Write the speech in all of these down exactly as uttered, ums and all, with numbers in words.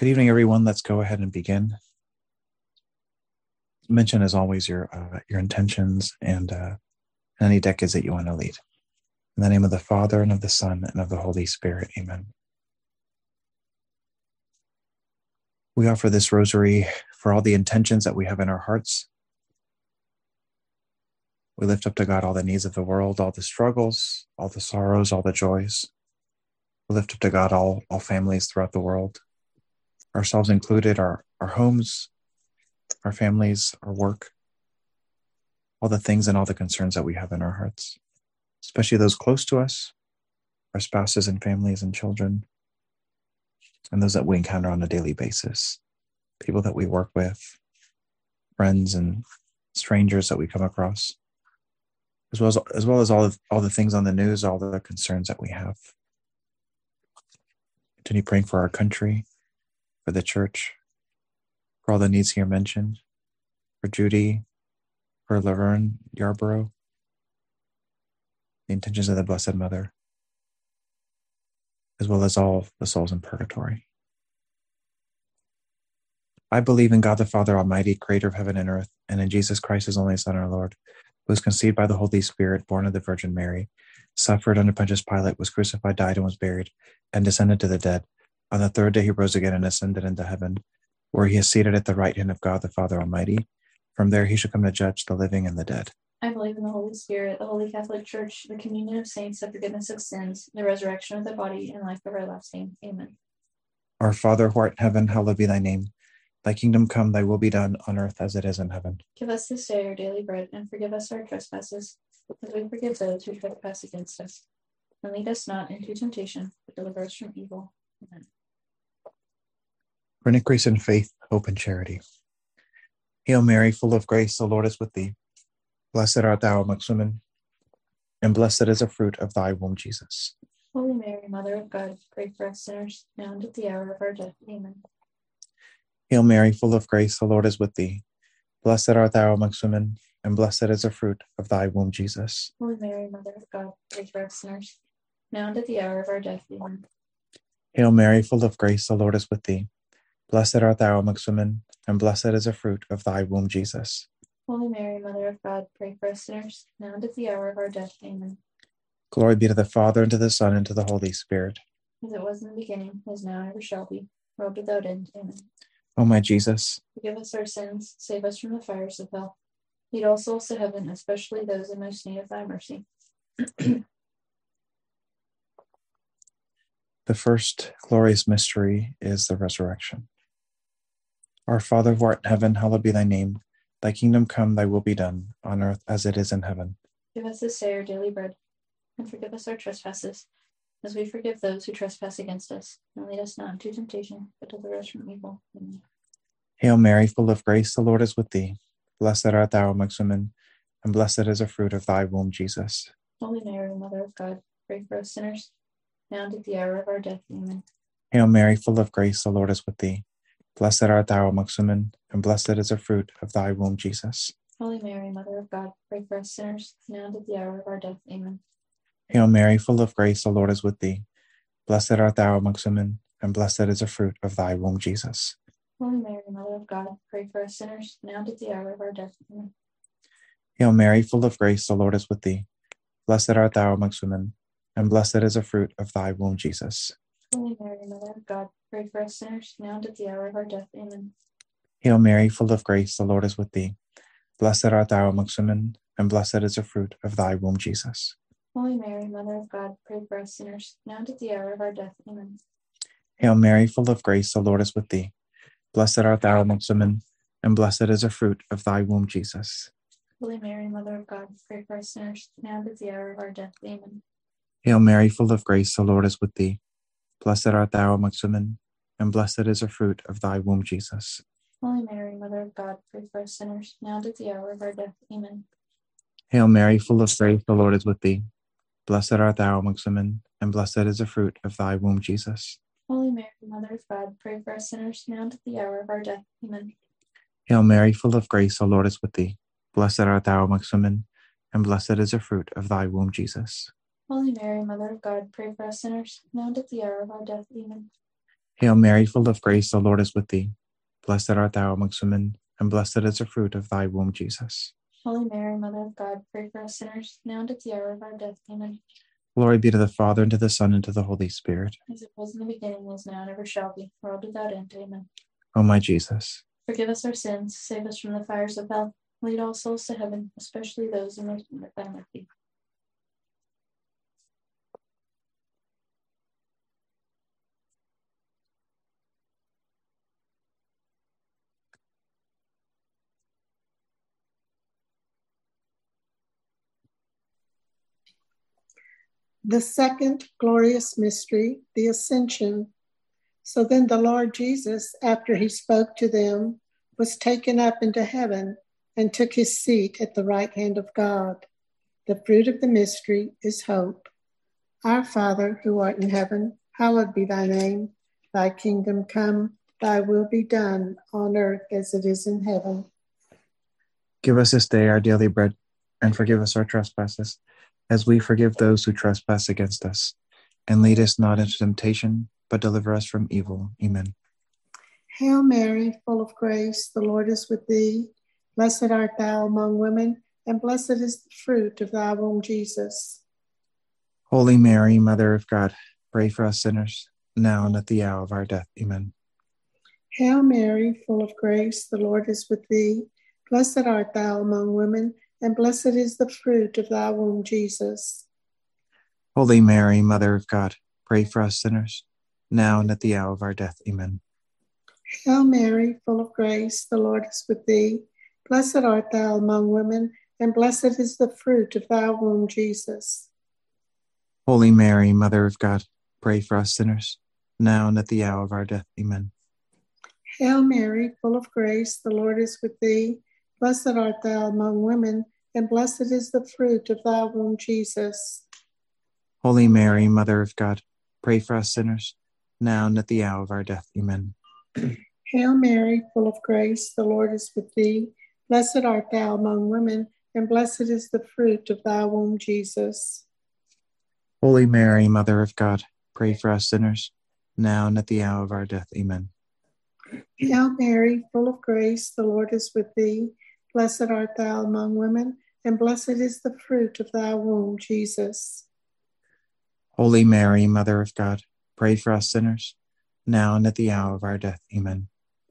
Good evening, everyone. Let's go ahead and begin. Mention, as always, your uh, your intentions and uh, any decades that you want to lead. In the name of the Father, and of the Son, and of the Holy Spirit. Amen. We offer this rosary for all the intentions that we have in our hearts. We lift up to God all the needs of the world, all the struggles, all the sorrows, all the joys. We lift up to God all, all families throughout the world, ourselves included, our, our homes, our families, our work, all the things and all the concerns that we have in our hearts, especially those close to us, our spouses and families and children, and those that we encounter on a daily basis, people that we work with, friends and strangers that we come across, as well as, as well as all of, all the things on the news, all the concerns that we have. Continue praying for our country, for the church, for all the needs here mentioned, for Judy, for Laverne Yarborough, the intentions of the Blessed Mother, as well as all the souls in purgatory. I believe in God the Father Almighty, creator of heaven and earth, and in Jesus Christ, his only Son, our Lord, who was conceived by the Holy Spirit, born of the Virgin Mary, suffered under Pontius Pilate, was crucified, died, and was buried, and descended to the dead. On the third day he rose again and ascended into heaven, where he is seated at the right hand of God the Father Almighty. From there he shall come to judge the living and the dead. I believe in the Holy Spirit, the Holy Catholic Church, the communion of saints, the forgiveness of sins, the resurrection of the body, and life everlasting. Amen. Our Father, who art in heaven, hallowed be thy name. Thy kingdom come, thy will be done on earth as it is in heaven. Give us this day our daily bread, and forgive us our trespasses, as we forgive those who trespass against us. And lead us not into temptation, but deliver us from evil. Amen. For an increase in faith, hope, and charity. Hail Mary, full of grace, the Lord is with thee. Blessed art thou amongst women, and blessed is the fruit of thy womb, Jesus. Holy Mary, Mother of God, pray for us sinners, now and at the hour of our death. Amen. Hail Mary, full of grace, the Lord is with thee. Blessed art thou amongst women, and blessed is the fruit of thy womb, Jesus. Holy Mary, Mother of God, pray for us sinners, now and at the hour of our death. Amen. Hail Mary, full of grace, the Lord is with thee. Blessed art thou amongst women, and blessed is the fruit of thy womb, Jesus. Holy Mary, Mother of God, pray for us sinners, now and at the hour of our death. Amen. Glory be to the Father, and to the Son, and to the Holy Spirit. As it was in the beginning, is now, and ever shall be, world without end. Amen. O my Jesus, forgive us our sins, save us from the fires of hell. Lead all souls to heaven, especially those in most need of thy mercy. The first glorious mystery is the resurrection. Our Father, who art in heaven, hallowed be thy name. Thy kingdom come, thy will be done, on earth as it is in heaven. Give us this day our daily bread, and forgive us our trespasses, as we forgive those who trespass against us. And lead us not into temptation, but deliver us from evil. Amen. Hail Mary, full of grace, the Lord is with thee. Blessed art thou amongst women, and blessed is the fruit of thy womb, Jesus. Holy Mary, Mother of God, pray for us sinners, now and at the hour of our death. Amen. Hail Mary, full of grace, the Lord is with thee. Blessed art thou amongst women, and blessed is the fruit of thy womb, Jesus. Holy Mary, Mother of God, pray for us sinners, now and at the hour of our death. Amen. Hail Mary, full of grace, the Lord is with thee. Blessed art thou amongst women, and blessed is the fruit of thy womb, Jesus. Holy Mary, Mother of God, pray for us sinners, now and at the hour of our death. Amen. Hail Mary, full of grace, the Lord is with thee. Blessed art thou amongst women, and blessed is the fruit of thy womb, Jesus. Holy Mary, Mother of God, pray for us sinners, now and at the hour of our death. Amen. Hail Mary, full of grace, the Lord is with thee. Blessed art thou amongst women, and blessed is the fruit of thy womb, Jesus. Holy Mary, Mother of God, pray for us sinners, now and at the hour of our death. Amen. Hail Mary, full of grace, the Lord is with thee. Blessed art thou amongst women, and blessed is the fruit of thy womb, Jesus. Holy Mary, Mother of God, pray for us sinners, now and at the hour of our death. Amen. Hail Mary, full of grace, the Lord is with thee. Blessed art thou amongst women, and blessed is the fruit of thy womb, Jesus. Holy Mary, Mother of God, pray for us sinners, now and at the hour of our death. Amen. Hail Mary, full of grace, the Lord is with thee. Blessed art thou amongst women, and blessed is the fruit of thy womb, Jesus. Holy Mary, Mother of God, pray for us sinners, now and at the hour of our death. Amen. Hail Mary, full of grace, the Lord is with thee. Blessed art thou amongst women, and blessed is the fruit of thy womb, Jesus. Holy Mary, Mother of God, pray for us sinners, now and at the hour of our death. Amen. Hail Mary, full of grace, the Lord is with thee. Blessed art thou amongst women, and blessed is the fruit of thy womb, Jesus. Holy Mary, Mother of God, pray for us sinners, now and at the hour of our death. Amen. Glory be to the Father, and to the Son, and to the Holy Spirit. As it was in the beginning, is now, and ever shall be, world without end. Amen. O my Jesus, forgive us our sins, save us from the fires of hell, lead all souls to heaven, especially those in most need of thy mercy. The second glorious mystery, the Ascension. So then the Lord Jesus, after he spoke to them, was taken up into heaven and took his seat at the right hand of God. The fruit of the mystery is hope. Our Father, who art in heaven, hallowed be thy name. Thy kingdom come, thy will be done on earth as it is in heaven. give us this day our daily bread, and forgive us our trespasses, as we forgive those who trespass against us. And lead us not into temptation, but deliver us from evil. Amen. Hail Mary, full of grace, the Lord is with thee. Blessed art thou among women, and blessed is the fruit of thy womb, Jesus. Holy Mary, Mother of God, pray for us sinners, now and at the hour of our death. Amen. Hail Mary, full of grace, the Lord is with thee. Blessed art thou among women, and blessed is the fruit of thy womb, Jesus. Holy Mary, Mother of God, pray for us sinners, now and at the hour of our death. Amen. Hail Mary, full of grace, the Lord is with thee. Blessed art thou among women, and blessed is the fruit of thy womb, Jesus. Holy Mary, Mother of God, pray for us sinners, now and at the hour of our death. Amen. Hail Mary, full of grace, the Lord is with thee. Blessed art thou among women, and blessed is the fruit of thy womb, Jesus. Holy Mary, Mother of God, pray for us sinners, now and at the hour of our death. Amen. Hail Mary, full of grace, the Lord is with thee. Blessed art thou among women, and blessed is the fruit of thy womb, Jesus. Holy Mary, Mother of God, pray for us sinners, now and at the hour of our death. Amen. Hail Mary, full of grace, the Lord is with thee. Blessed art thou among women, and blessed is the fruit of thy womb, Jesus. Holy Mary, Mother of God, pray for us sinners, now and at the hour of our death. Amen.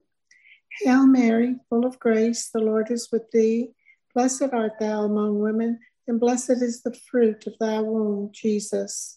Hail Mary, full of grace, the Lord is with thee. Blessed art thou among women, and blessed is the fruit of thy womb, Jesus.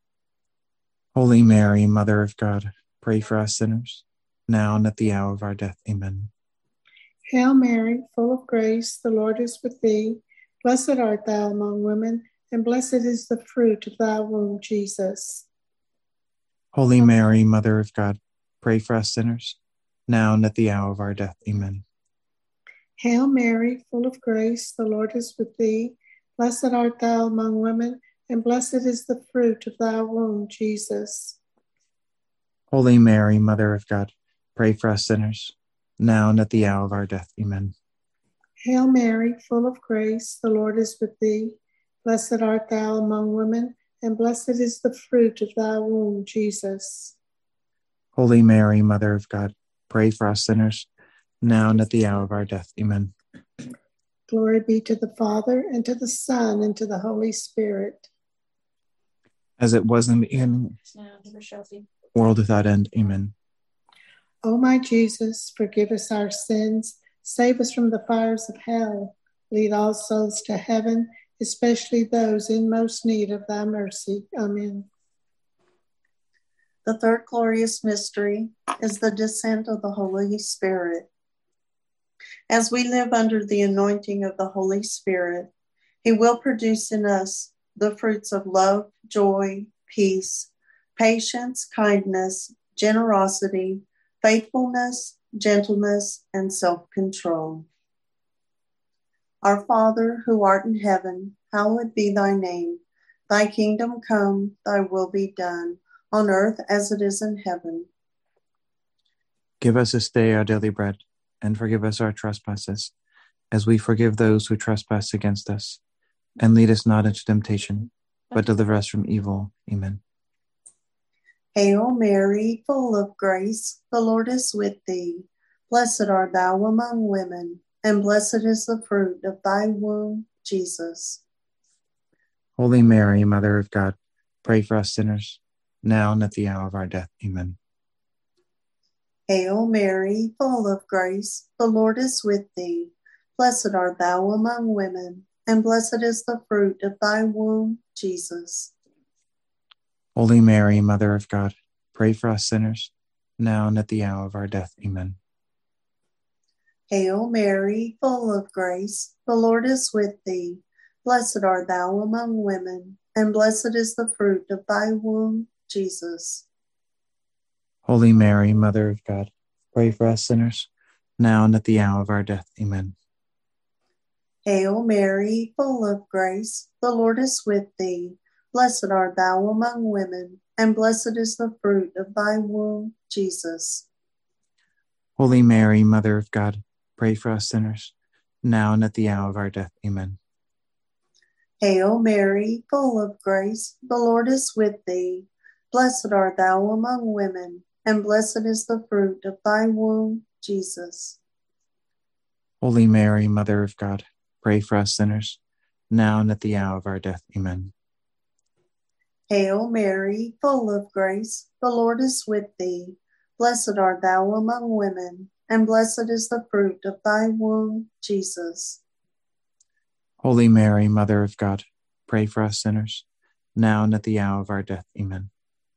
Holy Mary, Mother of God, pray for us sinners, now and at the hour of our death. Amen. Hail Mary, full of grace, the Lord is with thee. Blessed art thou among women, and blessed is the fruit of thy womb, Jesus. Holy Mary, Mother of God, pray for us sinners, now and at the hour of our death. Amen. Hail Mary, full of grace, the Lord is with thee. Blessed art thou among women, and blessed is the fruit of thy womb, Jesus. Holy Mary, Mother of God, pray for us sinners, now and at the hour of our death. Amen. Hail Mary, full of grace, the Lord is with thee. Blessed art thou among women, and blessed is the fruit of thy womb, Jesus. Holy Mary, Mother of God, pray for us sinners, now and at the hour of our death. Amen. Glory be to the Father, and to the Son, and to the Holy Spirit. As it was in the beginning, Now, never shall be. world without end. Amen. O my Jesus, forgive us our sins, save us from the fires of hell, lead all souls to heaven, especially those in most need of thy mercy. Amen. The third glorious mystery is the descent of the Holy Spirit. As we live under the anointing of the Holy Spirit, he will produce in us the fruits of love, joy, peace, patience, kindness, generosity, faithfulness, gentleness, and self-control. Our Father, who art in heaven, hallowed be thy name. Thy kingdom come, thy will be done, on earth as it is in heaven. Give us this day our daily bread, and forgive us our trespasses, as we forgive those who trespass against us. And lead us not into temptation, but deliver us from evil. Amen. Hail Mary, full of grace, the Lord is with thee. Blessed art thou among women, and blessed is the fruit of thy womb, Jesus. Holy Mary, Mother of God, pray for us sinners, now and at the hour of our death. Amen. Hail Mary, full of grace, the Lord is with thee. Blessed art thou among women, and blessed is the fruit of thy womb, Jesus. Holy Mary, Mother of God, pray for us sinners, now and at the hour of our death. Amen. Hail Mary, full of grace, the Lord is with thee. Blessed art thou among women, and blessed is the fruit of thy womb, Jesus. Holy Mary, Mother of God, pray for us sinners, now and at the hour of our death. Amen. Hail Mary, full of grace, the Lord is with thee. Blessed art thou among women, and blessed is the fruit of thy womb, Jesus. Holy Mary, Mother of God, pray for us sinners, now and at the hour of our death. Amen. Hail Mary, full of grace, the Lord is with thee. Blessed art thou among women, and blessed is the fruit of thy womb, Jesus. Holy Mary, Mother of God, pray for us sinners, now and at the hour of our death. Amen. Hail Mary, full of grace, the Lord is with thee. Blessed art thou among women, and blessed is the fruit of thy womb, Jesus. Holy Mary, Mother of God, pray for us sinners, now and at the hour of our death. Amen.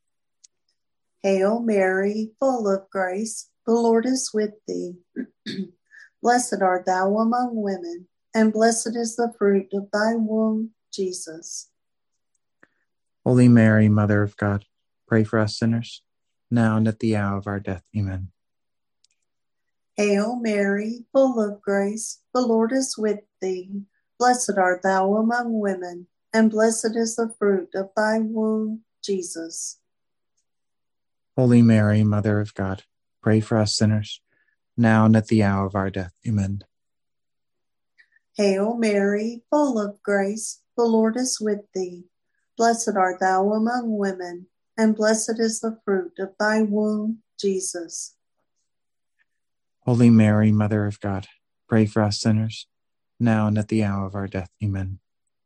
Hail Mary, full of grace, the Lord is with thee. Blessed art thou among women, and blessed is the fruit of thy womb, Jesus. Holy Mary, Mother of God, pray for us sinners, now and at the hour of our death. Amen. Hail Mary, full of grace, the Lord is with thee. Blessed art thou among women, and blessed is the fruit of thy womb, Jesus. Holy Mary, Mother of God, pray for us sinners, now and at the hour of our death. Amen. Hail Mary, full of grace, the Lord is with thee. Blessed art thou among women, and blessed is the fruit of thy womb, Jesus. Holy Mary, Mother of God, pray for us sinners, now and at the hour of our death. Amen.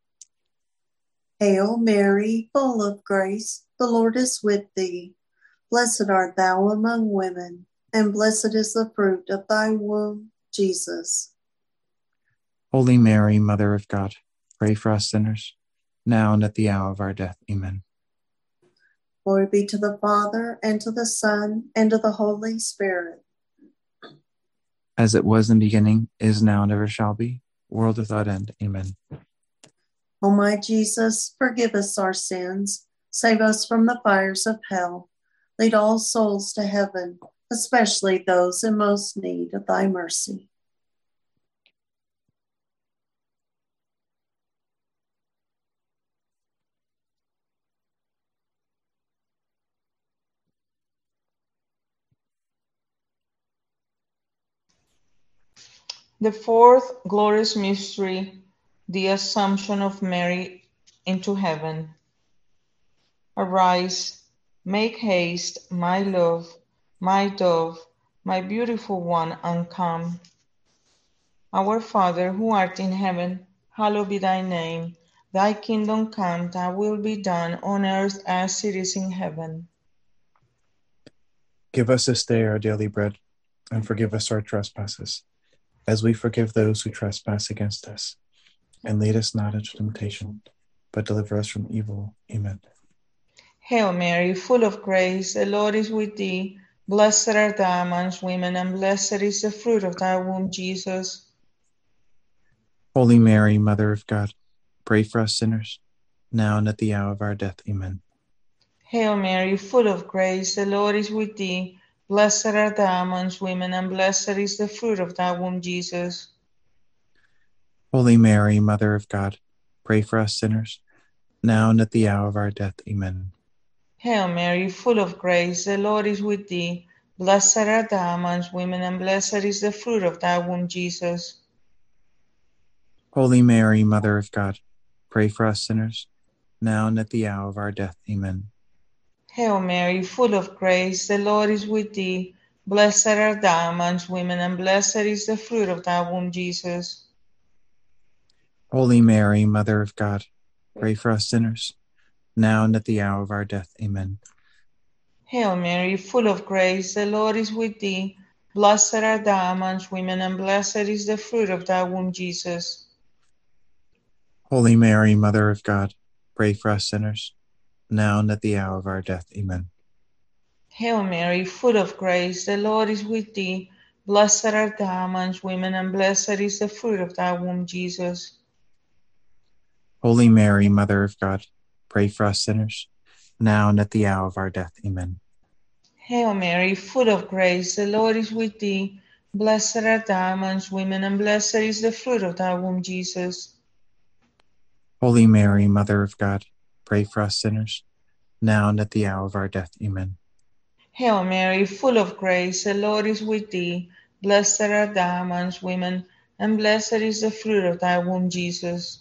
Hail Mary, full of grace, the Lord is with thee. Blessed art thou among women, and blessed is the fruit of thy womb, Jesus. Holy Mary, Mother of God, pray for us sinners, now and at the hour of our death. Amen. Glory be to the Father, and to the Son, and to the Holy Spirit. As it was in the beginning, is now, and ever shall be, world without end. Amen. O my Jesus, forgive us our sins, save us from the fires of hell. Lead all souls to heaven, especially those in most need of thy mercy. The fourth glorious mystery, the Assumption of Mary into heaven. Arise, make haste, my love, my dove, my beautiful one, and come. Our Father, who art in heaven, hallowed be thy name. Thy kingdom come, thy will be done on earth as it is in heaven. Give us this day our daily bread, and forgive us our trespasses, as we forgive those who trespass against us. And lead us not into temptation, but deliver us from evil. Amen. Hail Mary, full of grace, the Lord is with thee. Blessed art thou amongst women, and blessed is the fruit of thy womb, Jesus. Holy Mary, Mother of God, pray for us sinners, now and at the hour of our death. Amen. Hail Mary, full of grace, the Lord is with thee. Blessed art thou amongst women, and blessed is the fruit of thy womb, Jesus. Holy Mary, Mother of God, pray for us sinners, now and at the hour of our death. Amen. Hail Mary, full of grace, the Lord is with thee. Blessed art thou amongst women, and blessed is the fruit of thy womb, Jesus. Holy Mary, Mother of God, pray for us sinners, now and at the hour of our death. Amen. Hail Mary, full of grace, the Lord is with thee. Blessed art thou amongst women, and blessed is the fruit of thy womb, Jesus. Holy Mary, Mother of God, pray for us sinners, now and at the hour of our death. Amen. Hail Mary, full of grace, the Lord is with thee. Blessed art thou amongst women, and blessed is the fruit of thy womb, Jesus. Holy Mary, Mother of God, pray for us sinners, now and at the hour of our death. Amen. Hail Mary, full of grace, the Lord is with thee. Blessed art thou amongst women, and blessed is the fruit of thy womb, Jesus. Holy Mary, Mother of God, pray for us sinners, now and at the hour of our death. Amen. Hail Mary, full of grace, the Lord is with thee. Blessed art thou amongst women, and blessed is the fruit of thy womb, Jesus. Holy Mary, Mother of God, pray for us sinners, now and at the hour of our death. Amen. Hail Mary, full of grace, the Lord is with thee. Blessed art thou amongst women, and blessed is the fruit of thy womb, Jesus.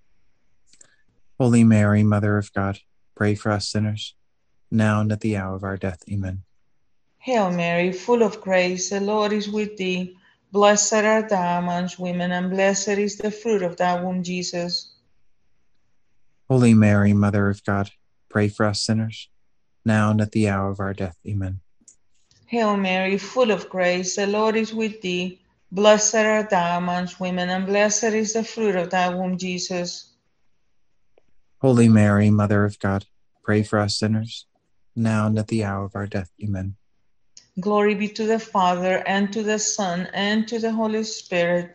Holy Mary, Mother of God, pray for us sinners, now and at the hour of our death. Amen. Hail Mary, full of grace, the Lord is with thee. Blessed art thou amongst women, and blessed is the fruit of thy womb, Jesus. Holy Mary, Mother of God, pray for us sinners, now and at the hour of our death. Amen. Hail Mary, full of grace, the Lord is with thee. Blessed art thou amongst women, and blessed is the fruit of thy womb, Jesus. Holy Mary, Mother of God, pray for us sinners, now and at the hour of our death. Amen. Glory be to the Father, and to the Son, and to the Holy Spirit.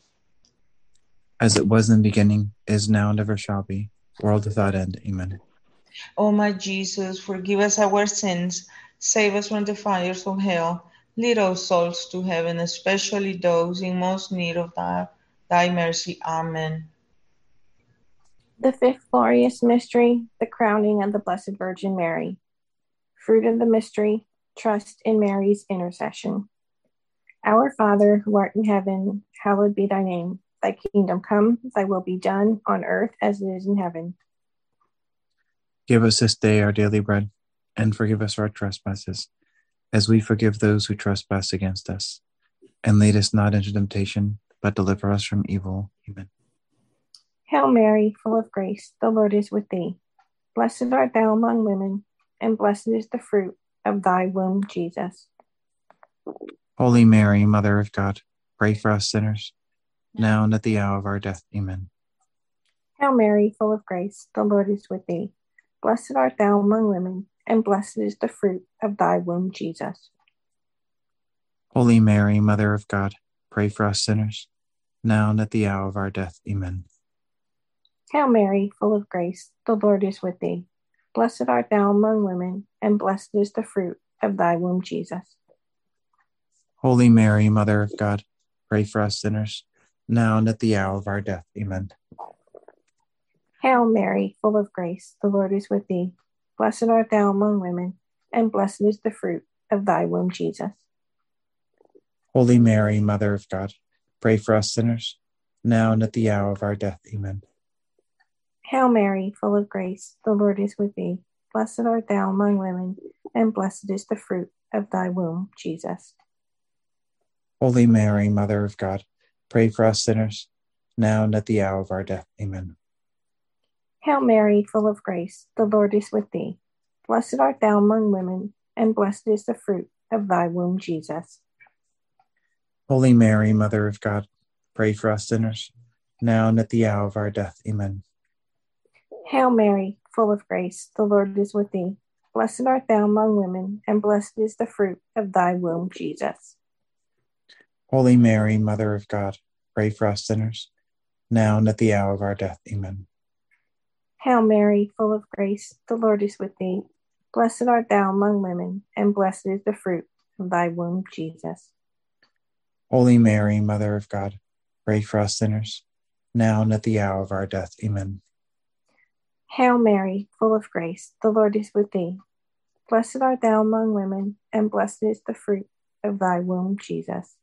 As it was in the beginning, is now, and ever shall be, world without end. Amen. O my Jesus, forgive us our sins, save us from the fires of hell, lead all souls to heaven, especially those in most need of thy, thy mercy. Amen. The fifth glorious mystery, the crowning of the Blessed Virgin Mary. Fruit of the mystery, trust in Mary's intercession. Our Father, who art in heaven, hallowed be thy name. Thy kingdom come, thy will be done on earth as it is in heaven. Give us this day our daily bread, and forgive us our trespasses, as we forgive those who trespass against us. And lead us not into temptation, but deliver us from evil. Amen. Hail Mary, full of grace, the Lord is with thee. Blessed art thou among women, and blessed is the fruit of thy womb, Jesus. Holy Mary, Mother of God, pray for us sinners, now and at the hour of our death. Amen. Hail Mary, full of grace, the Lord is with thee. Blessed art thou among women, and blessed is the fruit of thy womb, Jesus. Holy Mary, Mother of God, pray for us sinners, now and at the hour of our death. Amen. Hail Mary, full of grace, the Lord is with thee. Blessed art thou among women, and blessed is the fruit of thy womb, Jesus. Holy Mary, Mother of God, pray for us sinners, now and at the hour of our death. Amen. Hail Mary, full of grace, the Lord is with thee. Blessed art thou among women, and blessed is the fruit of thy womb, Jesus. Holy Mary, Mother of God, pray for us sinners, now and at the hour of our death. Amen. Hail Mary, full of grace, the Lord is with thee. Blessed art thou among women, and blessed is the fruit of thy womb, Jesus. Holy Mary, Mother of God, pray for us sinners, now and at the hour of our death. Amen. Hail Mary, full of grace, the Lord is with thee. Blessed art thou among women, and blessed is the fruit of thy womb, Jesus. Holy Mary, Mother of God, pray for us sinners, now and at the hour of our death. Amen. Hail Mary, full of grace, the Lord is with thee. Blessed art thou among women, and blessed is the fruit of thy womb, Jesus. Holy Mary, Mother of God, pray for us sinners, now and at the hour of our death. Amen. Hail Mary, full of grace, the Lord is with thee. Blessed art thou among women, and blessed is the fruit of thy womb, Jesus. Holy Mary, Mother of God, pray for us sinners, now and at the hour of our death. Amen. Hail Mary, full of grace, the Lord is with thee. Blessed art thou among women, and blessed is the fruit of thy womb, Jesus.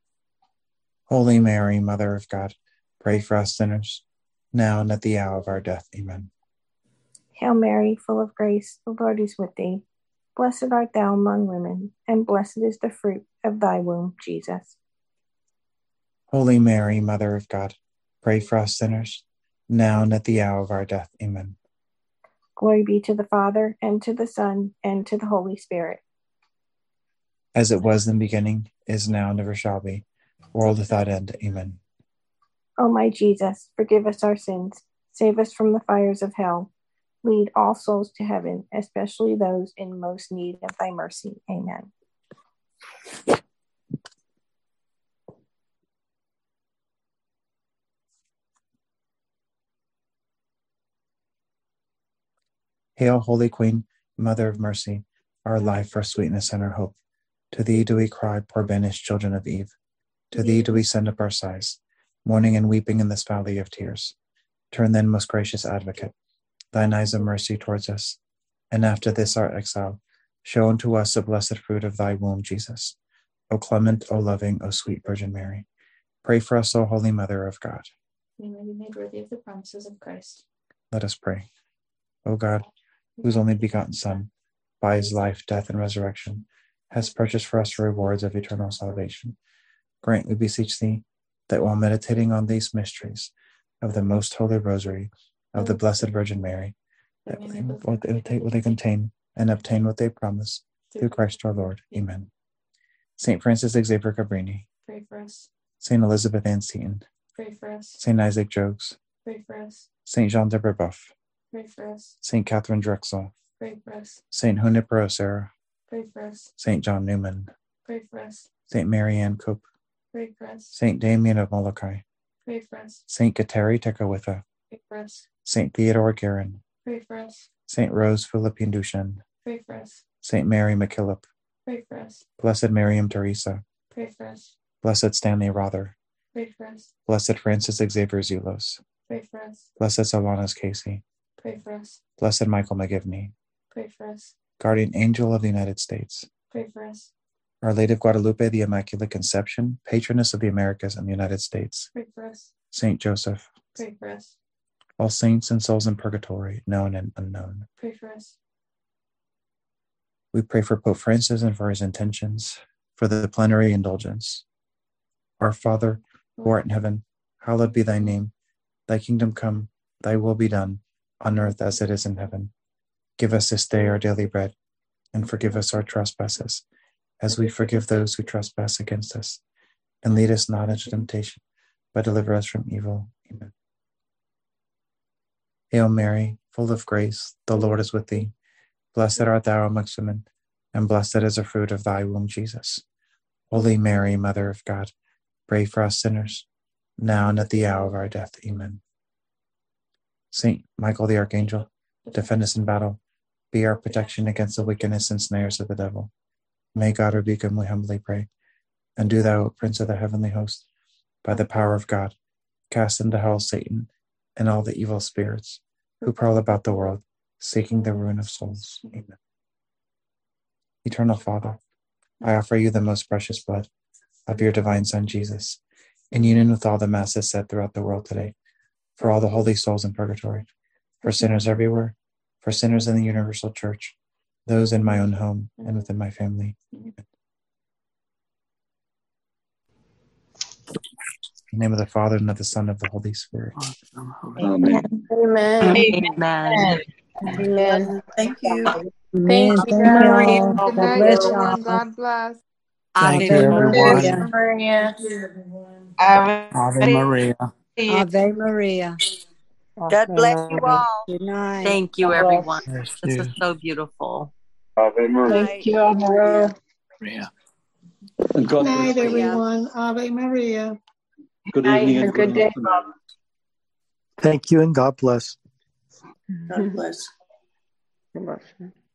Holy Mary, Mother of God, pray for us sinners, now and at the hour of our death. Amen. Hail Mary, full of grace, the Lord is with thee. Blessed art thou among women, and blessed is the fruit of thy womb, Jesus. Holy Mary, Mother of God, pray for us sinners, now and at the hour of our death. Amen. Glory be to the Father, and to the Son, and to the Holy Spirit. As it was in the beginning, is now, and ever shall be, world without end. Amen. O my Jesus, forgive us our sins, save us from the fires of hell, lead all souls to heaven, especially those in most need of thy mercy. Amen. Hail, Holy Queen, Mother of Mercy, our life, our sweetness, and our hope. To thee do we cry, poor banished children of Eve. To thee do we send up our sighs, mourning and weeping in this valley of tears. Turn then, most gracious Advocate, thine eyes of mercy towards us, and after this our exile, show unto us the blessed fruit of thy womb, Jesus. O clement, O loving, O sweet Virgin Mary, pray for us, O Holy Mother of God. We may be made worthy of the promises of Christ. Let us pray. O God, whose only begotten Son, by his life, death, and resurrection, has purchased for us the rewards of eternal salvation, grant, we beseech thee, that while meditating on these mysteries of the most holy rosary of the Blessed Virgin Mary, that we may what they, what they contain and obtain what they promise, through Christ our Lord. Amen. Saint Francis Xavier Cabrini, Pray for us. Saint Elizabeth Ann Seton, Pray for us. Saint Isaac Jogues, Pray for us. Saint Jean de Brebeuf, Pray for us. Saint Catherine Drexel, Pray for us. Saint Junipero Serra, Pray for us. Saint John Newman, Pray for us. Saint Mary Ann Cope, Pray for us. Saint Damien of Molokai, Pray for us. Saint Kateri Tekakwitha, Pray for us. Saint Theodore Guerin, Pray for us. Saint Rose Philippine Duchesne, Pray for us. Saint Mary MacKillop, Pray for us. Blessed Miriam Teresa, Pray for us. Blessed Stanley Rother, Pray for us. Blessed Francis Xavier Zulos, Pray for us. Blessed Solanas Casey, Pray for us. Blessed Michael McGivney, Pray for us. Guardian Angel of the United States, Pray for us. Our Lady of Guadalupe, the Immaculate Conception, Patroness of the Americas and the United States, Pray for us. Saint Joseph, Pray for us. all saints and souls in purgatory, known and unknown. Pray for us. We pray for Pope Francis and for his intentions, for the plenary indulgence. Our Father, who art in heaven, hallowed be thy name. Thy kingdom come, thy will be done, on earth as it is in heaven. Give us this day our daily bread, and forgive us our trespasses, as we forgive those who trespass against us. And lead us not into temptation, but deliver us from evil. Amen. Hail Mary, full of grace, the Lord is with thee. Blessed art thou amongst women, and blessed is the fruit of thy womb, Jesus. Holy Mary, Mother of God, pray for us sinners, now and at the hour of our death. Amen. Saint Michael the Archangel, defend us in battle. Be our protection against the wickedness and snares of the devil. May God rebuke him, we humbly pray. And do thou, O Prince of the heavenly host, by the power of God, cast into hell Satan and all the evil spirits who prowl about the world, seeking the ruin of souls. Amen. Eternal Father, I offer you the most precious blood of your divine Son, Jesus, in union with all the masses said throughout the world today, for all the holy souls in purgatory, for sinners everywhere, for sinners in the universal church, those in my own home and within my family. Amen. In the name of the Father, and of the Son, and of the Holy Spirit. Amen. Amen. Amen. Amen. Thank you. Thank you, Maria. God God bless bless everyone. y'all. God bless. Thank Ave you, everyone. Maria. Maria. Ave Ave Maria. Ave Maria. God bless you all. Good night. Thank you, everyone. Bless This you. is so beautiful. Ave Maria. Thank you, Maria. Maria. And Good God night, bless you. everyone. Ave Maria. Good evening and good day. afternoon. Thank you and God bless. God bless. God bless you.